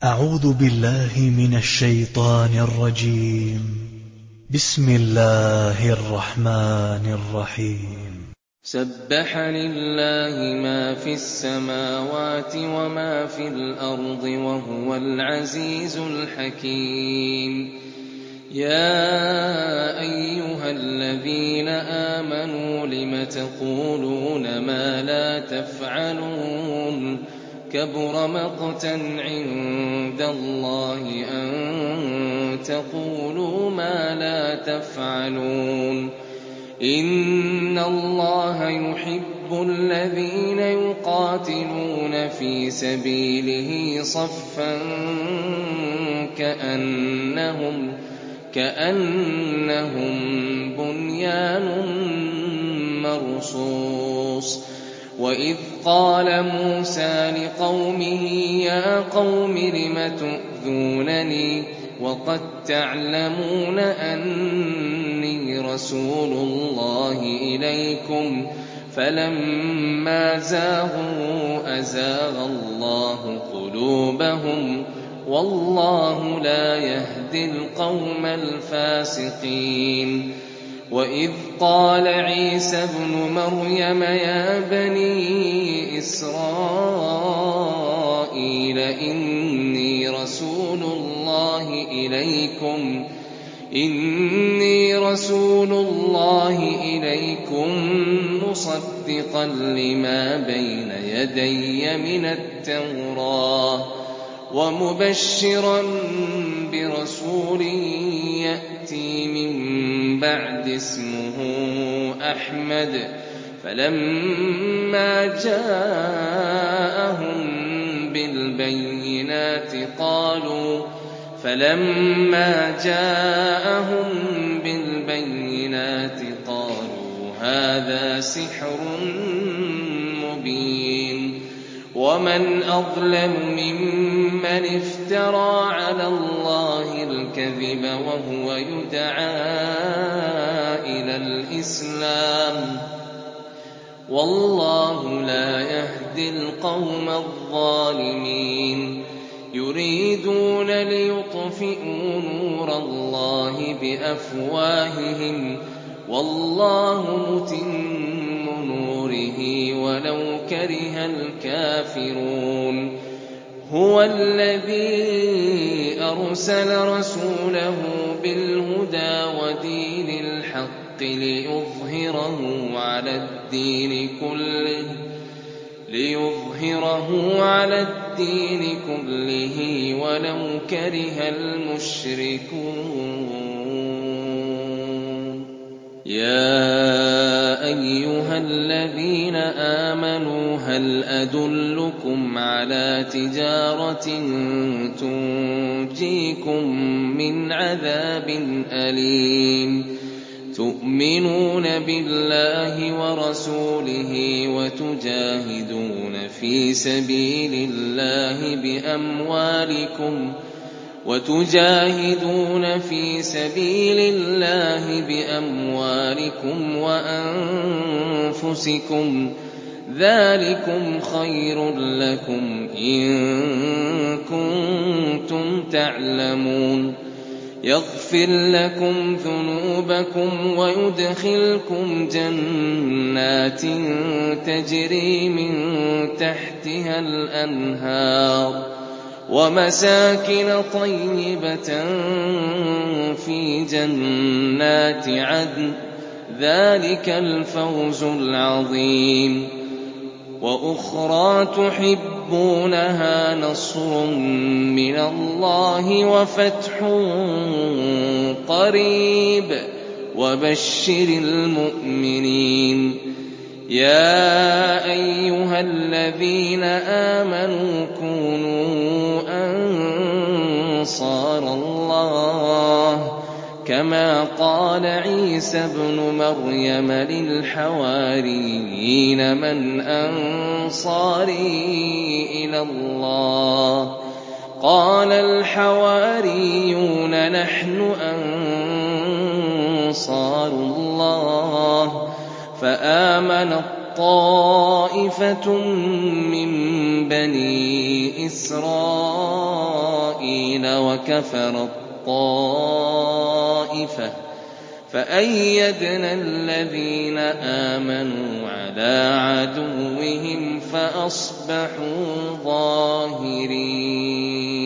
أعوذ بالله من الشيطان الرجيم. بسم الله الرحمن الرحيم. سبح لله ما في السماوات وما في الأرض وهو العزيز الحكيم. يا أيها الذين آمنوا لم تقولون ما لا تفعلون كبر مقتا عند الله أن تقولوا ما لا تفعلون. إن الله يحب الذين يقاتلون في سبيله صفا كأنهم بنيان مرصوص. وإذ قال موسى لقومه يا قوم لم تؤذونني وقد تعلمون أني رسول الله إليكم فلما زاغوا أزاغ الله قلوبهم والله لا يهدي القوم الفاسقين. وإذ قال عيسى ابن مريم يا بني إسرائيل إني رسول الله إليكم مصدقا لما بين يدي من التوراة ومبشرا برسول يأتي من بعد اسمه أحمد. فلما جاءهم بالبينات قالوا هذا سحر مبين. ومن أظلم ممن افترى على الله الكذب وهو يدعى إلى الإسلام والله لا يهدي القوم الظالمين. يريدون ليطفئوا نور الله بأفواههم والله متم نوره ولو كره الكافرون. هو الذي أرسل رسوله بالهدى ودين الحق ليظهره على الدين كله ولو كره المشركون. يا أيها الذين آمنوا هل أدلكم على تجارة تنجيكم من عذاب أليم تؤمنون بالله ورسوله وتجاهدون في سبيل الله بأموالكم وأنفسكم ذلكم خير لكم إن كنتم تعلمون. يغفر لكم ذنوبكم ويدخلكم جنات تجري من تحتها الأنهار ومساكن طيبة في جنات عدن ذلك الفوز العظيم. وأخرى تحبونها نصر من الله وفتح قريب وبشر المؤمنين. يا أيها الذين آمنوا كونوا أنصار الله كما قال عيسى ابن مريم للحواريين من أنصاري إلى الله قال الحواريون نحن أنصار الله. فآمنت طائفة من بني إسرائيل الطاغين وكفر الطائفة فأيدنا الذين آمنوا على عدوهم فأصبحوا ظاهرين.